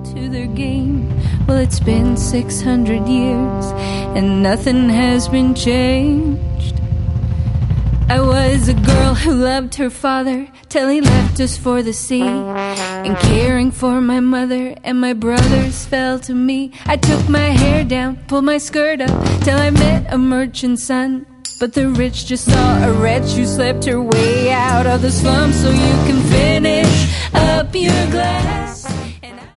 to their game. Well, it's been 600 years and nothing has been changed. I was a girl who loved her father till he left us for the sea, and caring for my mother and my brothers fell to me. I took my hair down, pulled my skirt up till I met a merchant's son. But the rich just saw a wretch who slept her way out of the slums. So you can finish up your glass.